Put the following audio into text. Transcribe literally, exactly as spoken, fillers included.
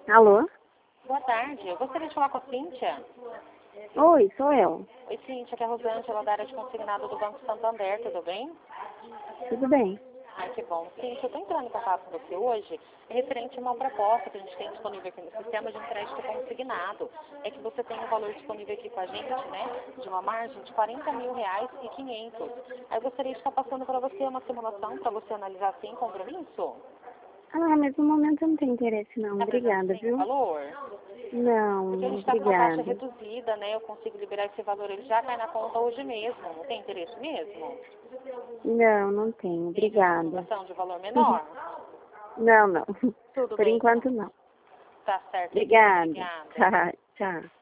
Alô? Boa tarde, eu gostaria de falar com a Cíntia. Oi, sou eu. Oi, Cíntia, aqui é a Rosângela da área de consignado do Banco Santander, tudo bem? Tudo bem? Ai, que bom. Cíntia, eu estou entrando em contato com você hoje, é referente a uma proposta que a gente tem disponível aqui no sistema de um crédito consignado. É que você tem um valor disponível aqui com a gente, né, de uma margem de quarenta mil reais e quinhentos. Aí eu gostaria de estar passando para você uma simulação para você analisar sem compromisso. Ah, mas no momento eu não tenho interesse não. Está presente Obrigada, sem o viu? valor? Não, Porque a gente está com uma taxa obrigada. reduzida, né? Eu consigo liberar esse valor, ele já cai na conta hoje mesmo. Não tem interesse mesmo? Não, não tenho. Tem uma Obrigada. simulação de valor menor? Não, não. Tudo Por bem, então. enquanto não. Tá certo. Obrigada. Obrigada. Tchau, tchau.